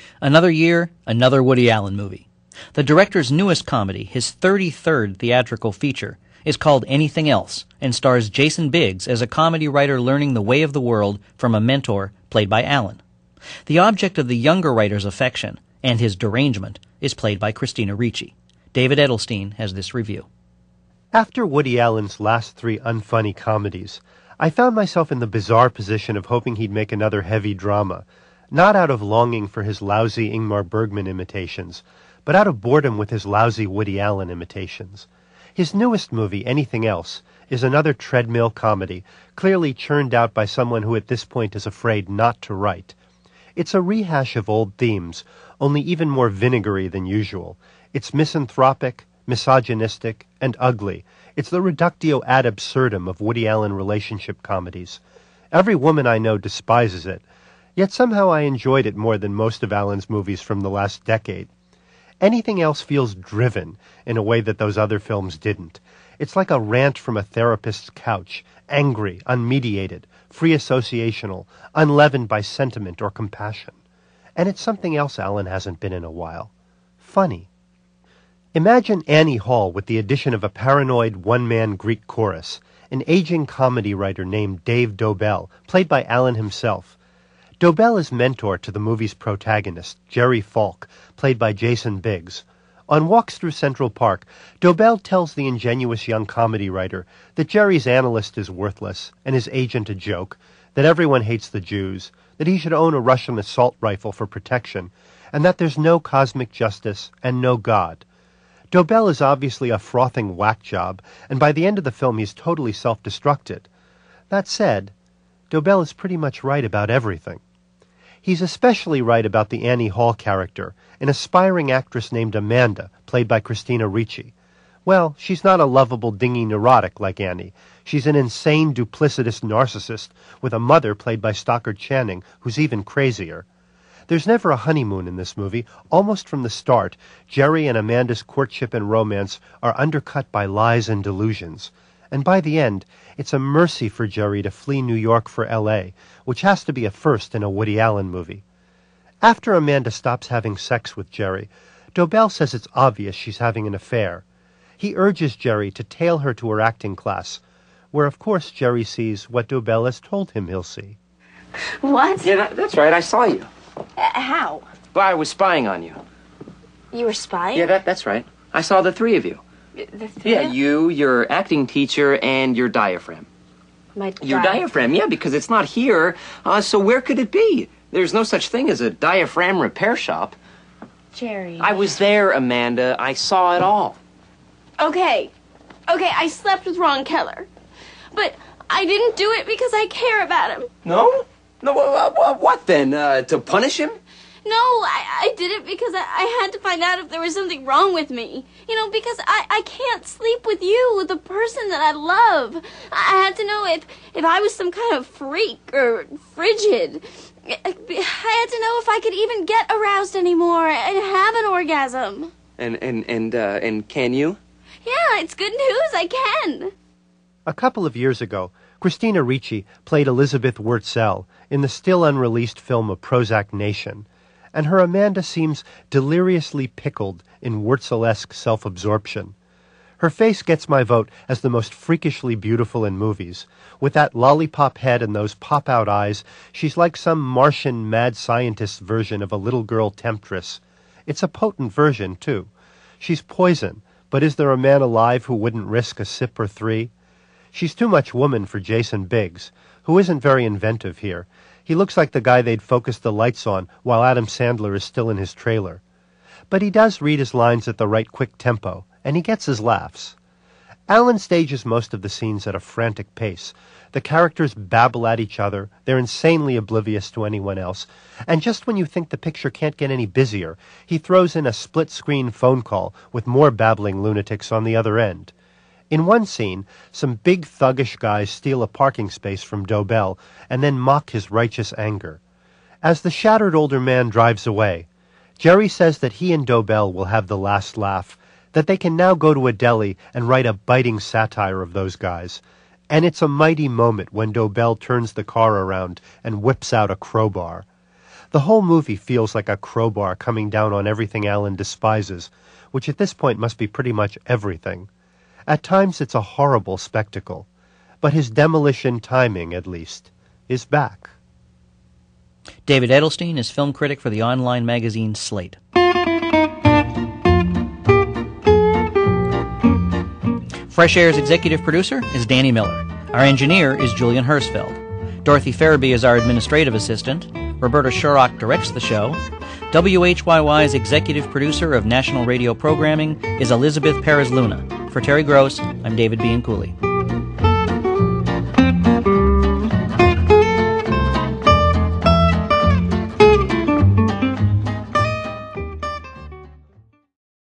Another year, another Woody Allen movie. The director's newest comedy, his 33rd theatrical feature, is called Anything Else and stars Jason Biggs as a comedy writer learning the way of the world from a mentor played by Allen. The object of the younger writer's affection and his derangement is played by Christina Ricci. David Edelstein has this review. After Woody Allen's last three unfunny comedies, I found myself in the bizarre position of hoping he'd make another heavy drama, not out of longing for his lousy Ingmar Bergman imitations, but out of boredom with his lousy Woody Allen imitations. His newest movie, Anything Else, is another treadmill comedy, clearly churned out by someone who at this point is afraid not to write. It's a rehash of old themes, only even more vinegary than usual. It's misanthropic, misogynistic, and ugly. It's the reductio ad absurdum of Woody Allen relationship comedies. Every woman I know despises it, yet somehow I enjoyed it more than most of Allen's movies from the last decade. Anything Else feels driven in a way that those other films didn't. It's like a rant from a therapist's couch, angry, unmediated, free associational, unleavened by sentiment or compassion. And it's something else Allen hasn't been in a while. Funny. Imagine Annie Hall with the addition of a paranoid one-man Greek chorus, an aging comedy writer named Dave Dobell, played by Allen himself. Dobell is mentor to the movie's protagonist, Jerry Falk, played by Jason Biggs. On walks through Central Park, Dobell tells the ingenuous young comedy writer that Jerry's analyst is worthless and his agent a joke, that everyone hates the Jews, that he should own a Russian assault rifle for protection, and that there's no cosmic justice and no God. Dobell is obviously a frothing whack job, and by the end of the film he's totally self-destructed. That said, Dobell is pretty much right about everything. He's especially right about the Annie Hall character, an aspiring actress named Amanda, played by Christina Ricci. Well, she's not a lovable, dingy neurotic like Annie. She's an insane, duplicitous narcissist with a mother played by Stockard Channing, who's even crazier. There's never a honeymoon in this movie. Almost from the start, Jerry and Amanda's courtship and romance are undercut by lies and delusions. And by the end, it's a mercy for Jerry to flee New York for L.A., which has to be a first in a Woody Allen movie. After Amanda stops having sex with Jerry, Dobell says it's obvious she's having an affair. He urges Jerry to tail her to her acting class, where of course Jerry sees what Dobell has told him he'll see. What? Yeah, that's right. I saw you. How? Well, I was spying on you. You were spying? Yeah, that's right. I saw the three of you. The three? Yeah, you, your acting teacher, and your diaphragm. Your diaphragm, yeah, because it's not here. So where could it be? There's no such thing as a diaphragm repair shop. Jerry. I was there, Amanda. I saw it all. Okay, I slept with Ron Keller. But I didn't do it because I care about him. No? No, what then? To punish him? No, I did it because I had to find out if there was something wrong with me. You know, because I can't sleep with you, the person that I love. I had to know if I was some kind of freak or frigid. I had to know if I could even get aroused anymore and have an orgasm. And can you? Yeah, it's good news, I can. A couple of years ago, Christina Ricci played Elizabeth Wurtzel in the still unreleased film of Prozac Nation, and her Amanda seems deliriously pickled in Wurtzel-esque self-absorption. Her face gets my vote as the most freakishly beautiful in movies. With that lollipop head and those pop-out eyes, she's like some Martian mad scientist's version of a little girl temptress. It's a potent version, too. She's poison, but is there a man alive who wouldn't risk a sip or three? She's too much woman for Jason Biggs, who isn't very inventive here. He looks like the guy they'd focused the lights on while Adam Sandler is still in his trailer. But he does read his lines at the right quick tempo, and he gets his laughs. Allen stages most of the scenes at a frantic pace. The characters babble at each other, they're insanely oblivious to anyone else, and just when you think the picture can't get any busier, he throws in a split-screen phone call with more babbling lunatics on the other end. In one scene, some big thuggish guys steal a parking space from Dobell and then mock his righteous anger. As the shattered older man drives away, Jerry says that he and Dobell will have the last laugh, that they can now go to a deli and write a biting satire of those guys. And it's a mighty moment when Dobell turns the car around and whips out a crowbar. The whole movie feels like a crowbar coming down on everything Alan despises, which at this point must be pretty much everything. At times it's a horrible spectacle, but his demolition timing, at least, is back. David Edelstein is film critic for the online magazine Slate. Fresh Air's executive producer is Danny Miller. Our engineer is Julian Hersfeld. Dorothy Farabee is our administrative assistant. Roberta Shurrock directs the show. WHYY's executive producer of national radio programming is Elizabeth Perez Luna. For Terry Gross, I'm David Bianculli.